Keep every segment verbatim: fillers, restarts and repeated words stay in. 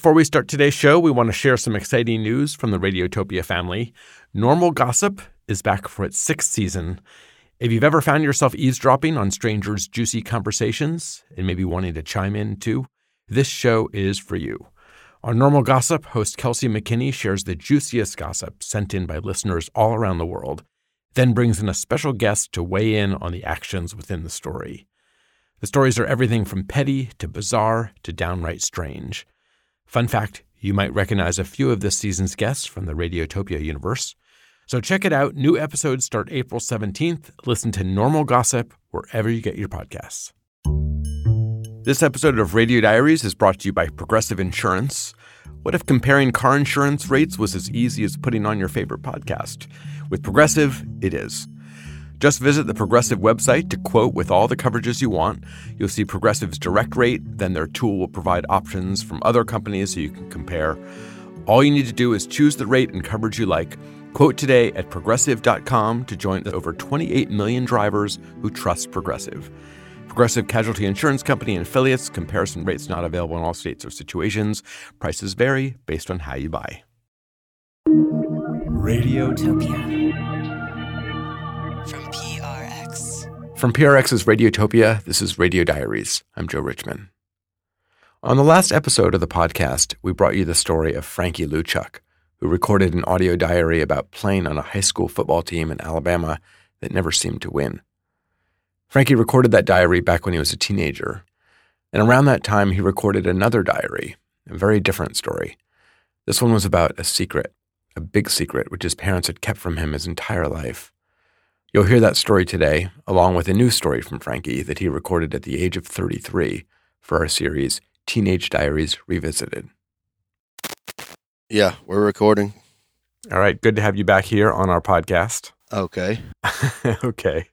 Before we start today's show, we want to share some exciting news from the Radiotopia family. Normal Gossip is back for its sixth season. If you've ever found yourself eavesdropping on strangers' juicy conversations and maybe wanting to chime in too, this show is for you. On Normal Gossip, host Kelsey McKinney shares the juiciest gossip sent in by listeners all around the world, then brings in a special guest to weigh in on the actions within the story. The stories are everything from petty to bizarre to downright strange. Fun fact, you might recognize a few of this season's guests from the Radiotopia universe. So check it out. New episodes start April seventeenth. Listen to Normal Gossip wherever you get your podcasts. This episode of Radio Diaries is brought to you by Progressive Insurance. What if comparing car insurance rates was as easy as putting on your favorite podcast? With Progressive, it is. Just visit the Progressive website to quote with all the coverages you want. You'll see Progressive's direct rate, then their tool will provide options from other companies so you can compare. All you need to do is choose the rate and coverage you like. Quote today at progressive dot com to join the over twenty-eight million drivers who trust Progressive. Progressive Casualty Insurance Company and affiliates. Comparison rates not available in all states or situations. Prices vary based on how you buy. Radiotopia. From P R X. From P R X's Radiotopia, this is Radio Diaries. I'm Joe Richman. On the last episode of the podcast, we brought you the story of Frankie Luchuk, who recorded an audio diary about playing on a high school football team in Alabama that never seemed to win. Frankie recorded that diary back when he was a teenager, and around that time he recorded another diary, a very different story. This one was about a secret, a big secret, which his parents had kept from him his entire life. You'll hear that story today, along with a new story from Frankie that he recorded at the age of thirty-three for our series, Teenage Diaries Revisited. Yeah, we're recording. All right, good to have you back here on our podcast. Okay. Okay.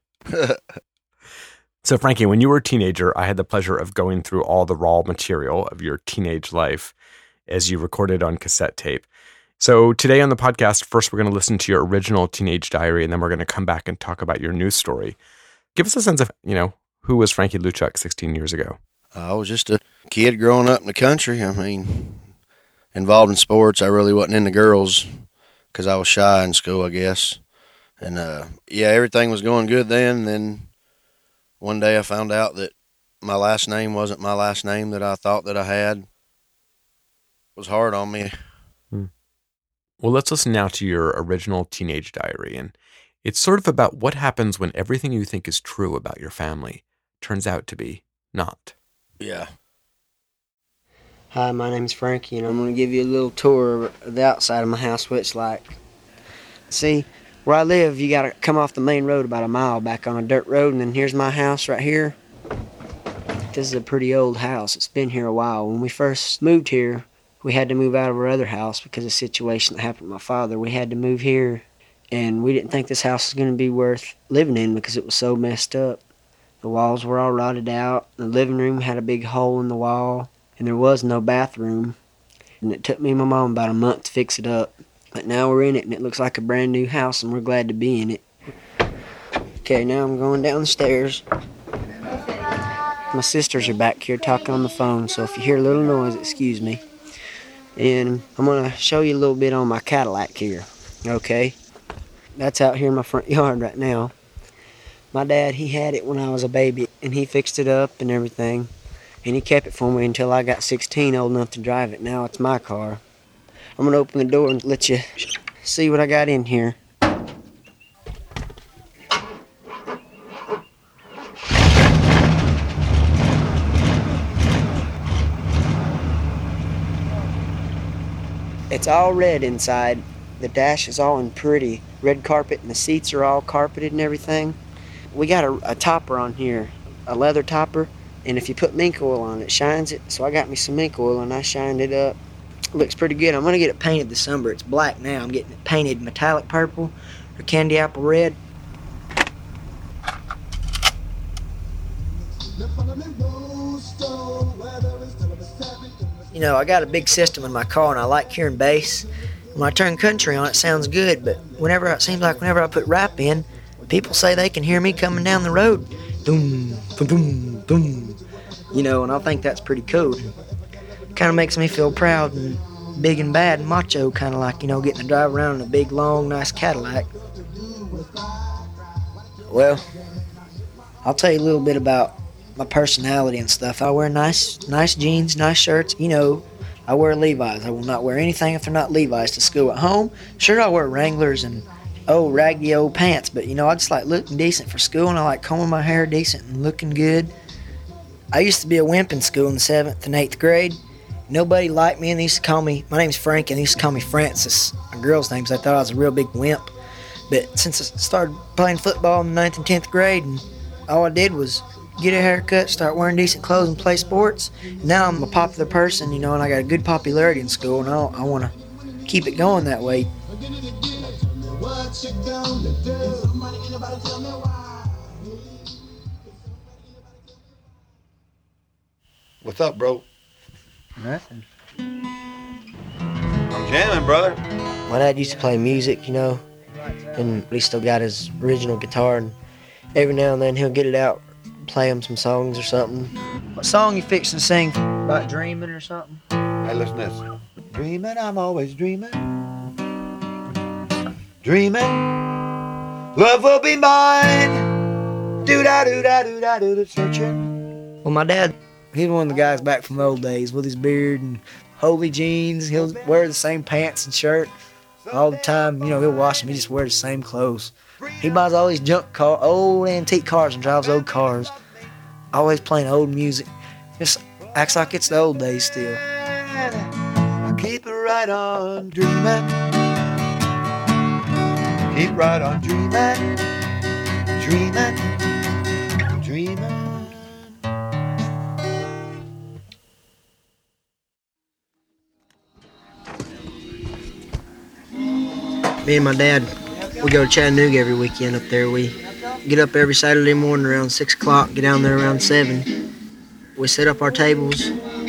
So, Frankie, when you were a teenager, I had the pleasure of going through all the raw material of your teenage life as you recorded on cassette tape. So today on the podcast, first we're going to listen to your original teenage diary, and then we're going to come back and talk about your new story. Give us a sense of, you know, who was Frankie Luchuk sixteen years ago? I was just a kid growing up in the country. I mean, involved in sports. I really wasn't into girls because I was shy in school, I guess. And, uh, yeah, everything was going good then. And then one day I found out that my last name wasn't my last name that I thought that I had. It was hard on me. Hmm. Well, let's listen now to your original teenage diary. And it's sort of about what happens when everything you think is true about your family turns out to be not. Yeah. Hi, my name's Frankie, and I'm going to give you a little tour of the outside of my house, what it's like. See, where I live, you got to come off the main road about a mile back on a dirt road, and then here's my house right here. This is a pretty old house. It's been here a while. When we first moved here, we had to move out of our other house because of a situation that happened to my father. We had to move here, and we didn't think this house was going to be worth living in because it was so messed up. The walls were all rotted out. The living room had a big hole in the wall, and there was no bathroom. And it took me and my mom about a month to fix it up. But now we're in it, and it looks like a brand new house, and we're glad to be in it. Okay, now I'm going down the stairs. My sisters are back here talking on the phone, so if you hear a little noise, excuse me. And I'm going to show you a little bit on my Cadillac here, okay? That's out here in my front yard right now. My dad, he had it when I was a baby, and he fixed it up and everything. And he kept it for me until I got sixteen, old enough to drive it. Now it's my car. I'm going to open the door and let you see what I got in here. It's all red inside. The dash is all in pretty red carpet, and the seats are all carpeted and everything. We got a, a topper on here, a leather topper, and if you put mink oil on it, it shines it. So I got me some mink oil, and I shined it up. It looks pretty good. I'm going to get it painted this summer. It's black now. I'm getting it painted metallic purple or candy apple red. You know, I got a big system in my car, and I like hearing bass. When I turn country on, it sounds good, but whenever it seems like whenever I put rap in, people say they can hear me coming down the road. Doom, boom, boom, boom. You know, and I think that's pretty cool. kind of makes me feel proud and big and bad and macho, kind of like, you know, getting to drive around in a big, long, nice Cadillac. Well, I'll tell you a little bit about my personality and stuff. I wear nice nice jeans, nice shirts. You know, I wear Levi's. I will not wear anything if they're not Levi's to school. At home, sure, I wear Wranglers and old raggedy old pants, but, you know, I just like looking decent for school, and I like combing my hair decent and looking good. I used to be a wimp in school in the seventh and eighth grade. Nobody liked me, and they used to call me, my name's Frank, and they used to call me Francis, my girl's name, because I thought I was a real big wimp. But since I started playing football in the ninth and tenth grade, and all I did was get a haircut, start wearing decent clothes, and play sports, now I'm a popular person, you know, and I got a good popularity in school, and I, I want to keep it going that way. What's up, bro? Nothing. I'm jamming, brother. My dad used to play music, you know, and he still got his original guitar, and every now and then he'll get it out, play him some songs or something. What song you fixing to sing? About dreaming or something? Hey, listen to this. Dreaming, I'm always dreaming. Dreaming, love will be mine. Do-da-do-da-do-da-do-da, searching. Well, my dad, he's one of the guys back from the old days with his beard and holy jeans. He'll wear the same pants and shirt all the time. You know, he'll wash them. He just wears the same clothes. He buys all these junk car, old antique cars and drives old cars. Always playing old music. Just acts like it's the old days still. I keep it right on dreaming. Keep right on dreaming. Dreaming. Dreaming. Me and my dad, we go to Chattanooga every weekend up there. We get up every Saturday morning around six o'clock, get down there around seven. We set up our tables.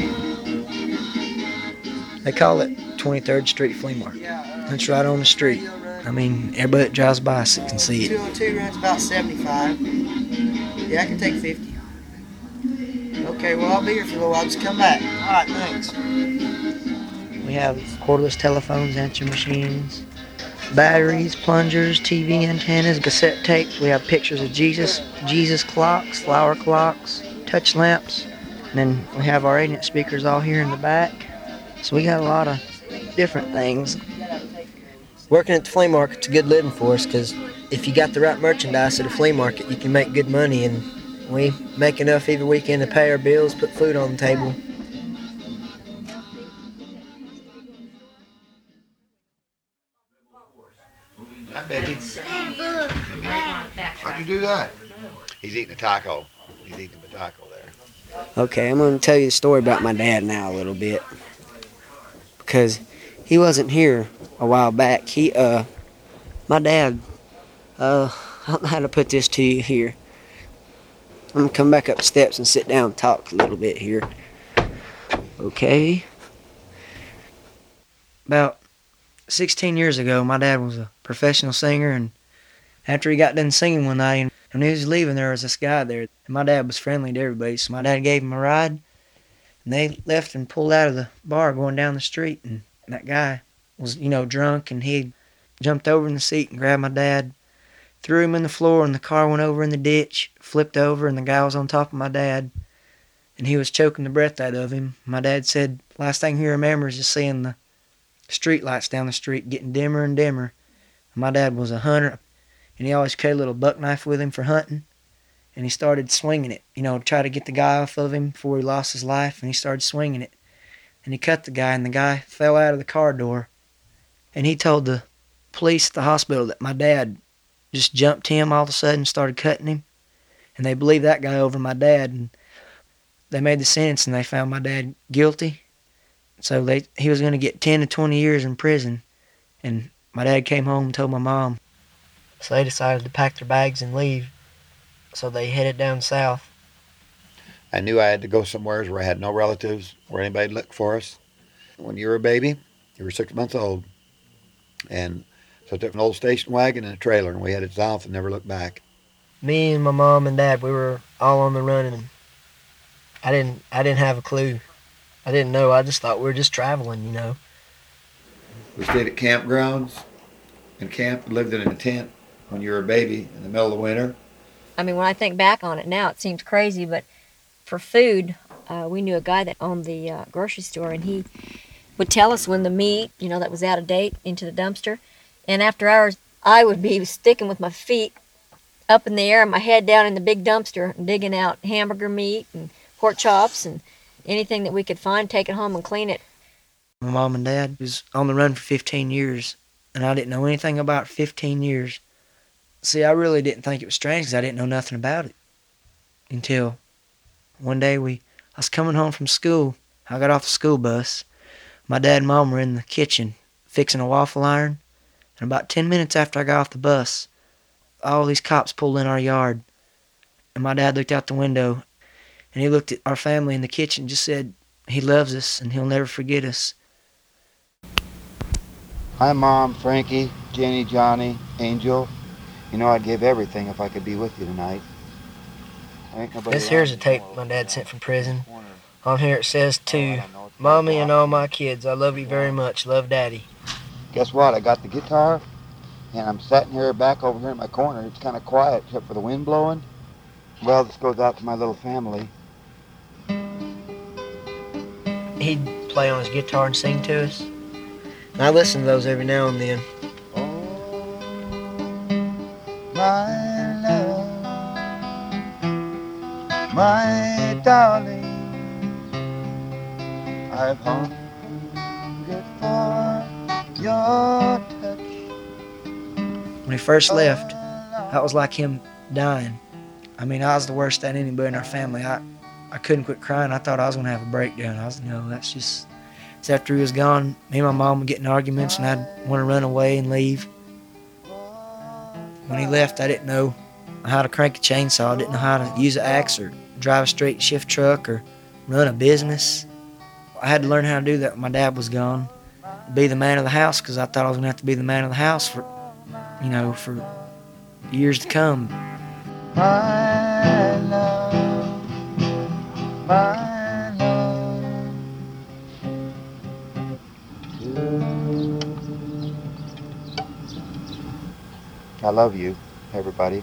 They call it twenty-third Street Flea Market. It's right on the street. I mean, everybody that drives by can see it. two oh two runs about seventy-five. Yeah, I can take fifty. Okay, well, I'll be here for a little while. Just come back. All right, thanks. We have cordless telephones, answering machines, batteries, plungers, T V antennas, cassette tapes. We have pictures of Jesus, Jesus clocks, flower clocks, touch lamps. And then we have our eight-inch speakers all here in the back. So we got a lot of different things. Working at the flea market's a good living for us, because if you got the right merchandise at a flea market, you can make good money, and we make enough every weekend to pay our bills, put food on the table. Hi, baby. How'd you do that? He's eating a taco. He's eating a taco there. Okay, I'm going to tell you the story about my dad now a little bit, because he wasn't here a while back. He, uh, my dad, uh, I don't know how to put this to you here. I'm going to come back up the steps and sit down and talk a little bit here. Okay. About sixteen years ago, my dad was a professional singer, and after he got done singing one night, and when he was leaving, there was this guy there, and my dad was friendly to everybody, so my dad gave him a ride, and they left and pulled out of the bar going down the street, and that guy was, you know, drunk, and he jumped over in the seat and grabbed my dad, threw him in the floor, and the car went over in the ditch, flipped over, and the guy was on top of my dad, and he was choking the breath out of him. My dad said last thing he remembers is seeing the street lights down the street getting dimmer and dimmer. And my dad was a hunter, and he always carried a little buck knife with him for hunting, and he started swinging it, you know, to try to get the guy off of him before he lost his life, and he started swinging it. And he cut the guy, and the guy fell out of the car door. And he told the police at the hospital that my dad just jumped him all of a sudden and started cutting him. And they believed that guy over my dad. And they made the sentence, and they found my dad guilty. So they he was going to get ten to twenty years in prison. And my dad came home and told my mom. So they decided to pack their bags and leave. So they headed down south. I knew I had to go somewhere where I had no relatives, where anybody would look for us. When you were a baby, you were six months old. And so I took an old station wagon and a trailer, and we headed south and never looked back. Me and my mom and dad, we were all on the run, and I didn't I didn't have a clue I didn't know. I just thought we were just traveling, you know. We stayed at campgrounds and camped and lived in a tent when you were a baby in the middle of the winter. I mean, when I think back on it now, it seems crazy, but for food, uh, we knew a guy that owned the uh, grocery store, and he would tell us when the meat, you know, that was out of date into the dumpster. And after hours, I would be sticking with my feet up in the air and my head down in the big dumpster and digging out hamburger meat and pork chops and anything that we could find, take it home and clean it. My mom and dad was on the run for fifteen years, and I didn't know anything about fifteen years. See, I really didn't think it was strange because I didn't know nothing about it until one day we, I was coming home from school. I got off the school bus. My dad and mom were in the kitchen fixing a waffle iron, and about ten minutes after I got off the bus, all these cops pulled in our yard, and my dad looked out the window, and he looked at our family in the kitchen and just said, he loves us and he'll never forget us. Hi, Mom, Frankie, Jenny, Johnny, Angel. You know I'd give everything if I could be with you tonight. This here's a tape my dad sent from prison. On here it says, to Mommy and all my kids, I love you very much. Love, Daddy. Guess what? I got the guitar, and I'm sitting here back over here in my corner. It's kind of quiet except for the wind blowing. Well, this goes out to my little family. He'd play on his guitar and sing to us. And I listen to those every now and then. My love, my darling, I've hungered for your touch. When he first left, that was like him dying. I mean, I was the worst at anybody in our family. I, I couldn't quit crying. I thought I was going to have a breakdown. I was, you know, that's just... It's after he was gone, me and my mom would get in arguments, and I'd want to run away and leave. When he left, I didn't know how to crank a chainsaw. I didn't know how to use an axe or drive a straight shift truck or run a business. I had to learn how to do that when my dad was gone. Be the man of the house, because I thought I was going to have to be the man of the house for, you know, for years to come. My love, my love. I love you, everybody.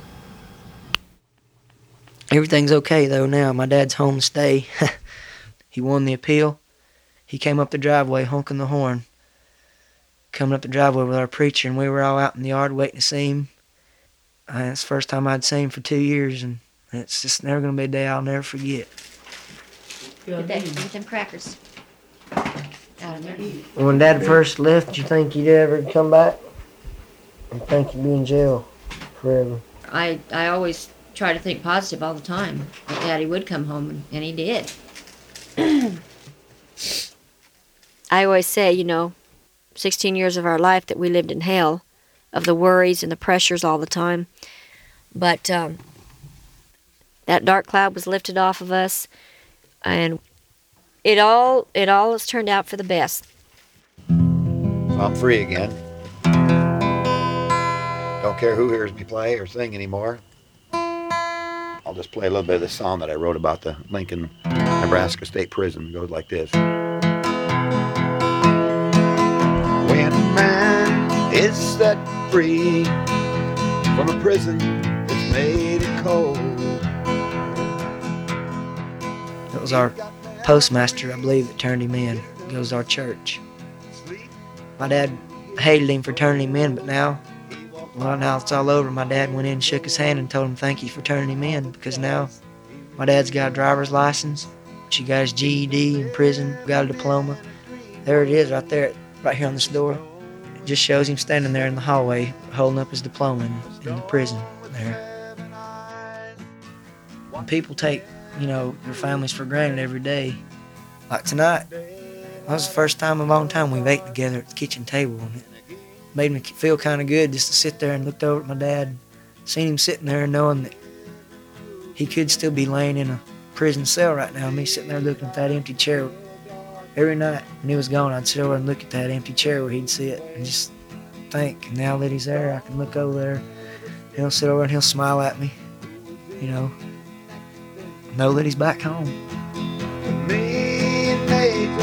Everything's okay, though, now. My dad's home to stay. He won the appeal. He came up the driveway honking the horn. Coming up the driveway with our preacher, and we were all out in the yard waiting to see him. Uh, it's the first time I'd seen him for two years, and it's just never going to be a day I'll never forget. Get, that, get them crackers out of there. When Dad first left, did you think he'd ever come back? I think he'd be in jail forever. I, I always try to think positive all the time that Daddy would come home, and, and he did. I always say, you know, sixteen years of our life that we lived in hell, of the worries and the pressures all the time. But um, that dark cloud was lifted off of us, and it all it all has turned out for the best. So I'm free again. Don't care who hears me play or sing anymore. I'll just play a little bit of the song that I wrote about the Lincoln, Nebraska State Prison. It goes like this. When a man is set free from a prison that's made it cold. It was our postmaster, I believe, that turned him in. It goes to our church. My dad hated him for turning him in, but now, well, now it's all over. My dad went in and shook his hand and told him thank you for turning him in, because now my dad's got a driver's license. She got his G E D in prison, got a diploma. There it is right there, right here on this door. It just shows him standing there in the hallway holding up his diploma in, in the prison there. When people take, you know, their families for granted every day, like tonight, that was the first time in a long time we've ate together at the kitchen table, and it made me feel kind of good just to sit there and look over at my dad, seeing him sitting there and knowing that he could still be laying in a prison cell right now. Me sitting there looking at that empty chair. Every night when he was gone, I'd sit over and look at that empty chair where he'd sit and just think, now that he's there, I can look over there. He'll sit over and he'll smile at me, you know, know that he's back home. Me and Major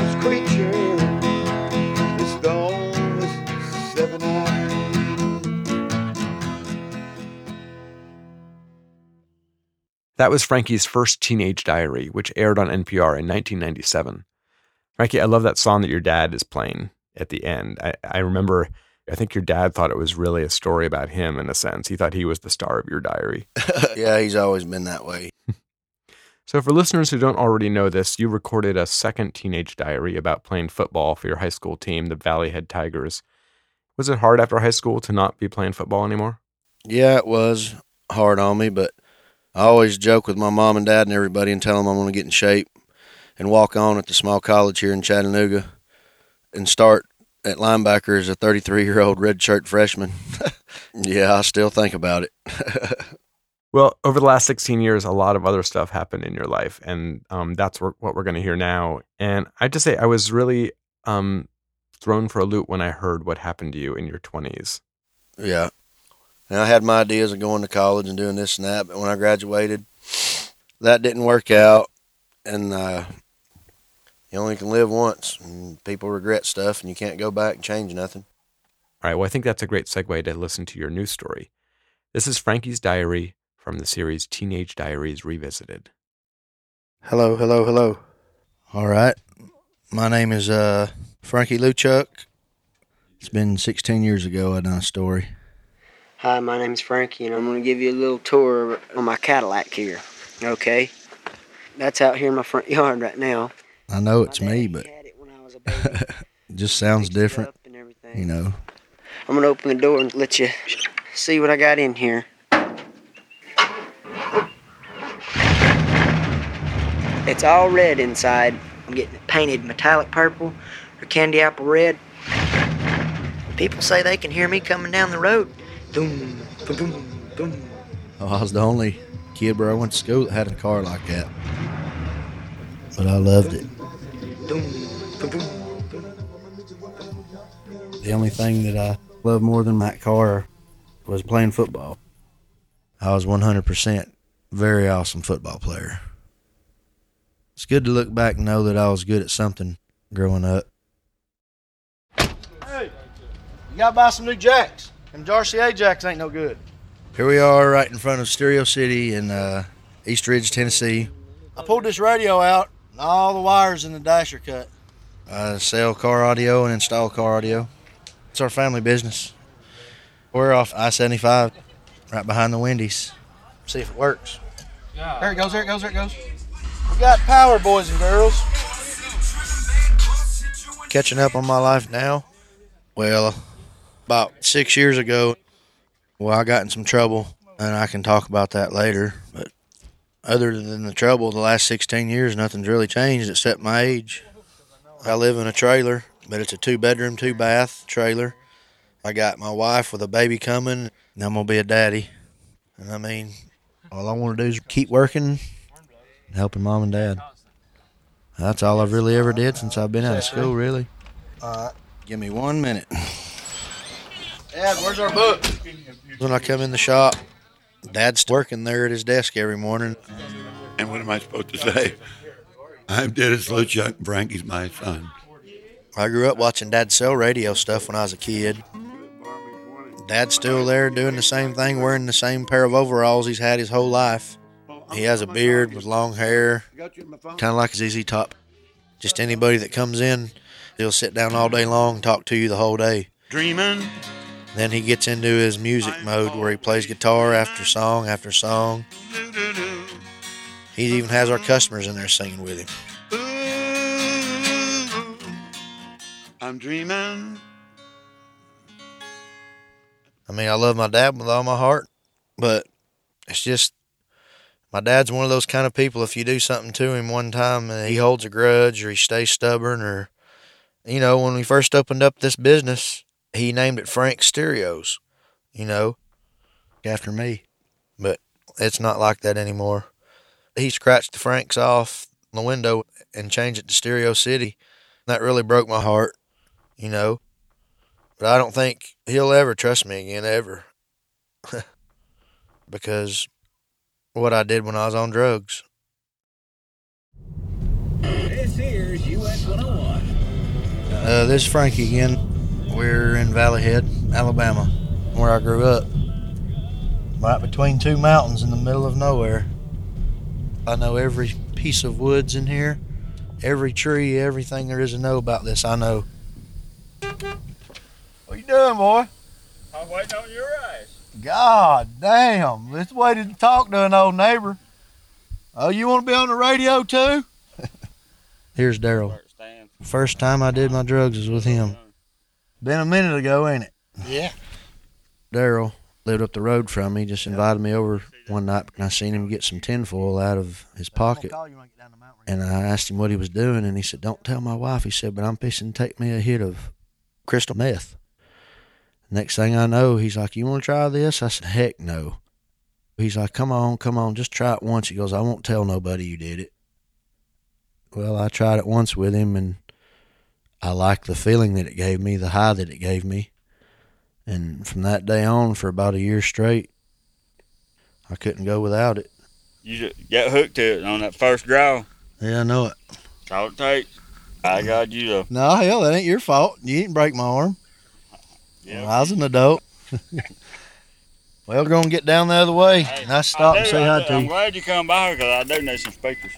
That was Frankie's first teenage diary, which aired on N P R in nineteen ninety-seven. Frankie, I love that song that your dad is playing at the end. I, I remember, I think your dad thought it was really a story about him in a sense. He thought he was the star of your diary. Yeah, he's always been that way. So for listeners who don't already know this, you recorded a second teenage diary about playing football for your high school team, the Valley Head Tigers. Was it hard after high school to not be playing football anymore? Yeah, it was hard on me, but I always joke with my mom and dad and everybody and tell them I'm going to get in shape and walk on at the small college here in Chattanooga and start at linebacker as a thirty-three-year-old redshirt freshman. Yeah, I still think about it. Well, over the last sixteen years, a lot of other stuff happened in your life, and um, that's what we're going to hear now. And I have to say, I was really um, thrown for a loop when I heard what happened to you in your twenties. Yeah. And I had my ideas of going to college and doing this and that, but when I graduated, that didn't work out, and uh, you only can live once, and people regret stuff, and you can't go back and change nothing. All right, well, I think that's a great segue to listen to your new story. This is Frankie's diary from the series Teenage Diaries Revisited. Hello, hello, hello. All right. My name is uh, Frankie Luchuk. It's been sixteen years ago I done a story. Hi, my name's Frankie, and I'm going to give you a little tour on my Cadillac here, okay? That's out here in my front yard right now. I know it's My me, daddy but had it when I was a baby. it just sounds Fixed it different, up and everything. you know. I'm going to open the door and let you see what I got in here. It's all red inside. I'm getting it painted metallic purple or candy apple red. People say they can hear me coming down the road. Doom, boom, boom, boom. Oh, I was the only kid where I went to school that had a car like that. But I loved it. Doom, boom, boom, boom. The only thing that I loved more than that car was playing football. I was one hundred percent very awesome football player. It's good to look back and know that I was good at something growing up. Hey, you gotta buy some new jacks. Them R C A jacks ain't no good. Here we are right in front of Stereo City in uh, East Ridge, Tennessee. I pulled this radio out, and all the wires in the dash are cut. I sell car audio and install car audio. It's our family business. We're off I seventy-five, right behind the Wendy's. See if it works. There it goes, there it goes, there it goes. We got power, boys and girls. Catching up on my life now? Well, about six years ago, well, I got in some trouble, and I can talk about that later. But other than the trouble, the last sixteen years, nothing's really changed except my age. I live in a trailer, but it's a two-bedroom, two-bath trailer. I got my wife with a baby coming, and I'm going to be a daddy. And I mean, all I want to do is keep working and helping mom and dad. That's all I've really ever did since I've been out of school, really. All right. Give me one minute. Dad, where's our book? When I come in the shop, Dad's working there at his desk every morning. And what am I supposed to say? I'm Dennis Luchuk, and Frankie's my son. I grew up watching Dad sell radio stuff when I was a kid. Dad's still there doing the same thing, wearing the same pair of overalls he's had his whole life. He has a beard with long hair, kind of like a Z Z Top. Just anybody that comes in, he'll sit down all day long and talk to you the whole day. Dreaming. Then he gets into his music mode where he plays guitar after song after song. He even has our customers in there singing with him. Ooh, I'm dreaming. I mean, I love my dad with all my heart, but it's just, my dad's one of those kind of people, if you do something to him one time and he holds a grudge or he stays stubborn, or, you know, when we first opened up this business, he named it Frank Stereos, you know, after me. But it's not like that anymore. He scratched the Franks off the window and changed it to Stereo City. That really broke my heart, you know. But I don't think he'll ever trust me again, ever. Because what I did when I was on drugs. This here's U S one oh one. Uh, this is Frankie again. We're in Valley Head, Alabama, where I grew up. Right between two mountains in the middle of nowhere. I know every piece of woods in here, every tree, everything there is to know about this, I know. What you doing, boy? I'm waiting on your ass. God damn. Let's wait to talk to an old neighbor. Oh, you want to be on the radio too? Here's Daryl. First time I did my drugs was with him. Been a minute ago, ain't it? Yeah. Daryl lived up the road from me, just invited me over one night, and I seen him get some tinfoil out of his pocket. And I asked him what he was doing, and he said, "Don't tell my wife." He said, "But I'm fixing to take me a hit of crystal meth." Next thing I know, he's like, "You want to try this?" I said, "Heck no." He's like, "Come on, come on, just try it once." He goes, "I won't tell nobody you did it." Well, I tried it once with him, and I liked the feeling that it gave me, the high that it gave me. And from that day on, for about a year straight, I couldn't go without it. You just got hooked to it on that first draw. Yeah, I know it. That's all it takes. I got you, though. No, hell, that ain't your fault. You didn't break my arm. Yeah. Well, I was an adult. Well, we're going to get down the other way. Hey, Nice to stop I and do, say I hi do. to I'm you. glad you come by here because I do need some speakers.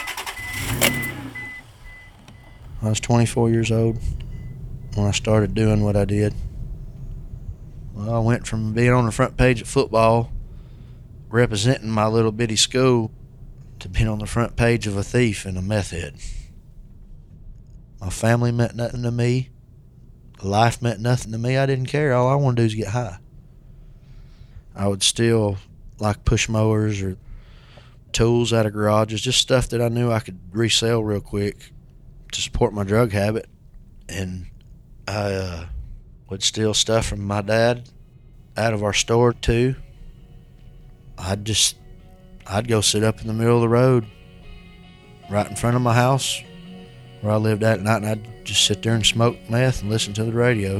I was twenty-four years old when I started doing what I did. Well, I went from being on the front page of football, representing my little bitty school, to being on the front page of a thief and a meth head. My family meant nothing to me. Life meant nothing to me. I didn't care. All I wanted to do is get high. I would steal like push mowers or tools out of garages, just stuff that I knew I could resell real quick to support my drug habit. And I uh, would steal stuff from my dad out of our store too. I'd just, I'd go sit up in the middle of the road right in front of my house where I lived at night, and I'd just sit there and smoke meth and listen to the radio.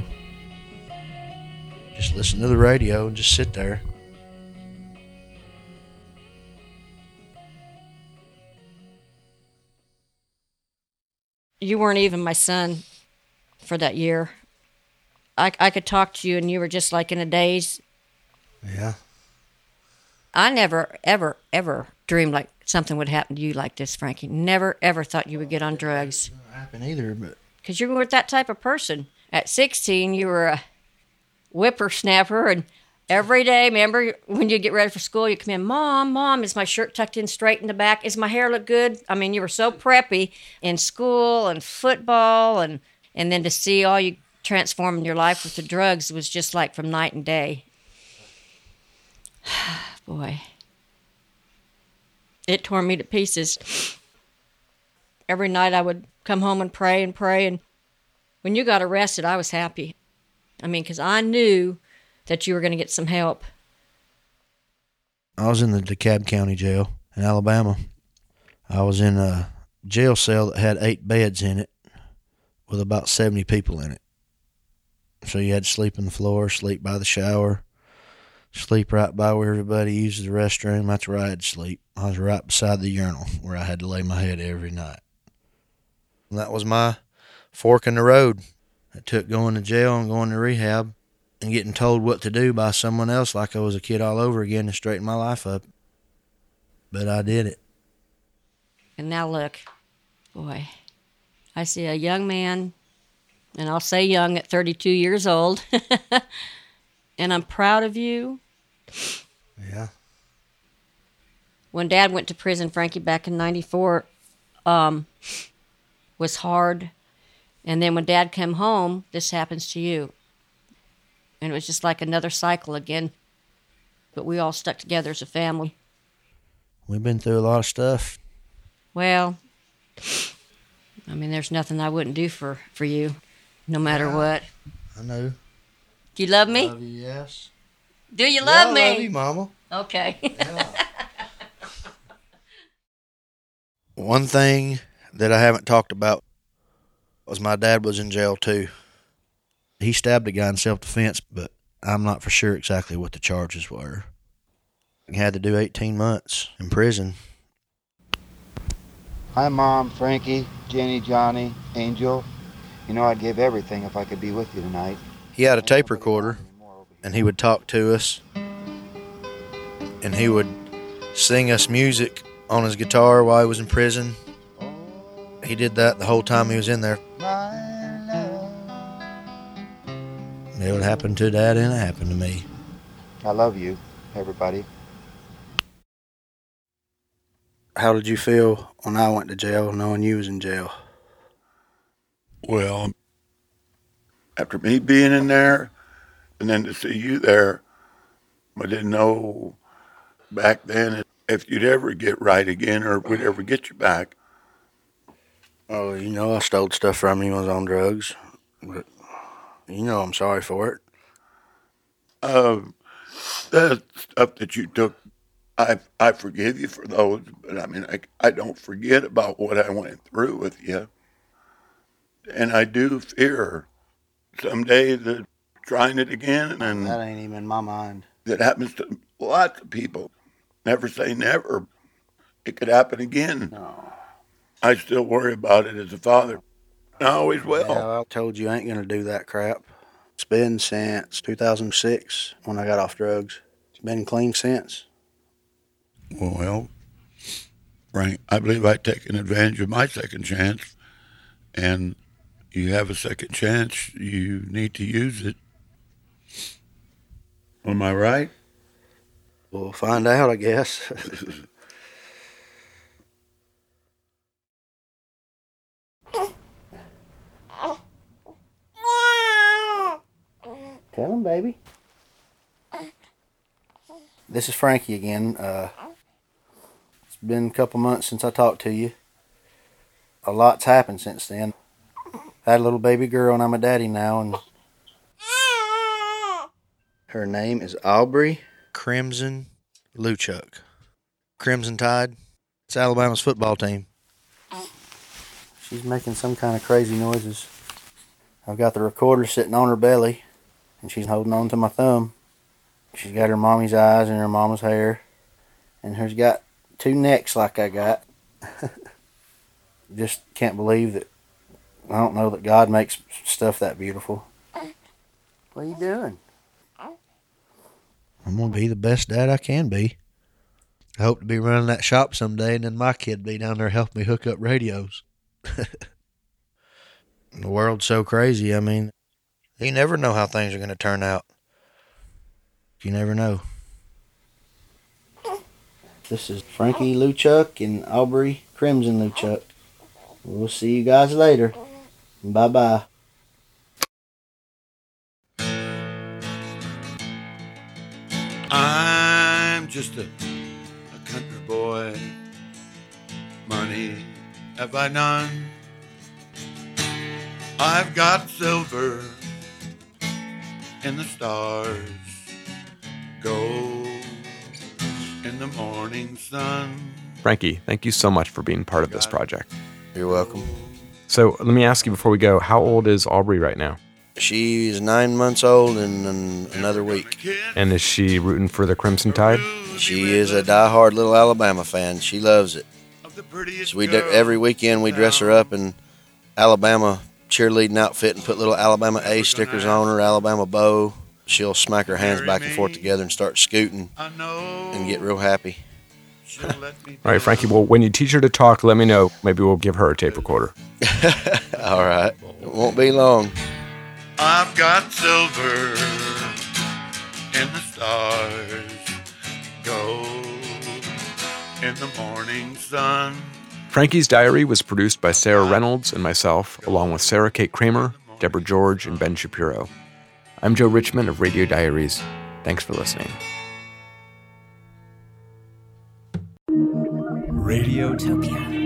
Just listen to the radio and just sit there. You weren't even my son for that year. I, I could talk to you and you were just like in a daze. Yeah. I never, ever, ever dreamed like something would happen to you like this, Frankie. Never, ever thought you would get on drugs. It didn't happen either, but... Because you weren't that type of person. At sixteen, you were a whippersnapper, and every day, remember, when you get ready for school, you come in, Mom, Mom, is my shirt tucked in straight in the back? Is my hair look good? I mean, you were so preppy in school and football, and, and then to see all you transform in your life with the drugs was just like from night and day. Boy. It tore me to pieces. Every night I would come home and pray and pray, and when you got arrested, I was happy. I mean, because I knew that you were going to get some help. I was in the DeKalb County Jail in Alabama. I was in a jail cell that had eight beds in it with about seventy people in it. So you had to sleep on the floor, sleep by the shower, sleep right by where everybody uses the restroom. That's where I had to sleep. I was right beside the urinal where I had to lay my head every night. And that was my fork in the road. It took going to jail and going to rehab and getting told what to do by someone else like I was a kid all over again to straighten my life up. But I did it. And now look, boy, I see a young man, and I'll say young at thirty-two years old, and I'm proud of you. Yeah. When Dad went to prison, Frankie, back in ninety-four, um, was hard. And then when Dad came home, this happens to you. And it was just like another cycle again. But we all stuck together as a family. We've been through a lot of stuff. Well, I mean, there's nothing I wouldn't do for, for you, no matter what. I know. Do you love me? Love you, yes. Do you Yeah, love I me? love you, Mama. Okay. Yeah. One thing that I haven't talked about was my dad was in jail too. He stabbed a guy in self-defense, but I'm not for sure exactly what the charges were. He had to do eighteen months in prison. Hi, Mom, Frankie, Jenny, Johnny, Angel. You know I'd give everything if I could be with you tonight. He had a tape recorder, and he would talk to us, and he would sing us music on his guitar while he was in prison. He did that the whole time he was in there. It would happen to Dad and it happened to me. I love you, everybody. How did you feel when I went to jail, knowing you was in jail? Well, after me being in there, and then to see you there, I didn't know back then if you'd ever get right again or if we'd ever get you back. Oh, you know, I stole stuff from you when I was on drugs, but you know I'm sorry for it. Uh, the stuff that you took, I I forgive you for those, but I mean, I, I don't forget about what I went through with you. And I do fear someday that trying it again, and That ain't even in my mind. that happens to lots of people. Never say never. It could happen again. No. I still worry about it as a father. I always will. Yeah, I told you I ain't gonna do that crap. It's been since two thousand six when I got off drugs. It's been clean since. Well, Frank, I believe I've taken advantage of my second chance, and you have a second chance. You need to use it. Am I right? We'll find out, I guess. Tell him, baby. This is Frankie again. Uh, it's been a couple months since I talked to you. A lot's happened since then. I had a little baby girl and I'm a daddy now, and her name is Aubrey Crimson Luchuk. Crimson Tide. It's Alabama's football team. She's making some kind of crazy noises. I've got the recorder sitting on her belly, and she's holding on to my thumb. She's got her mommy's eyes and her mama's hair, and her's got two necks like I got. Just can't believe that. I don't know that God makes stuff that beautiful. What are you doing? I'm going to be the best dad I can be. I hope to be running that shop someday, and then my kid be down there helping me hook up radios. The world's so crazy. I mean, you never know how things are going to turn out. You never know. This is Frankie Luchuk and Aubrey Crimson Luchuk. We'll see you guys later. Bye-bye. I'm just a, a country boy. Money have I none. I've got silver in the stars, gold in the morning sun. Frankie, thank you so much for being part of this project. You're welcome. So let me ask you before we go, how old is Aubrey right now? She's nine months old in an, another week. And is she rooting for the Crimson Tide? She is a diehard little Alabama fan. She loves it. So we do, every weekend we dress her up in Alabama cheerleading outfit and put little Alabama A stickers on her, Alabama bow. She'll smack her hands back and forth together and start scooting and get real happy. All right, Frankie, well, when you teach her to talk, let me know. Maybe we'll give her a tape recorder. All right. It won't be long. I've got silver in the stars, gold in the morning sun. Frankie's Diary was produced by Sarah Reynolds and myself, along with Sarah Kate Kramer, Deborah George, and Ben Shapiro. I'm Joe Richmond of Radio Diaries. Thanks for listening. Radiotopia.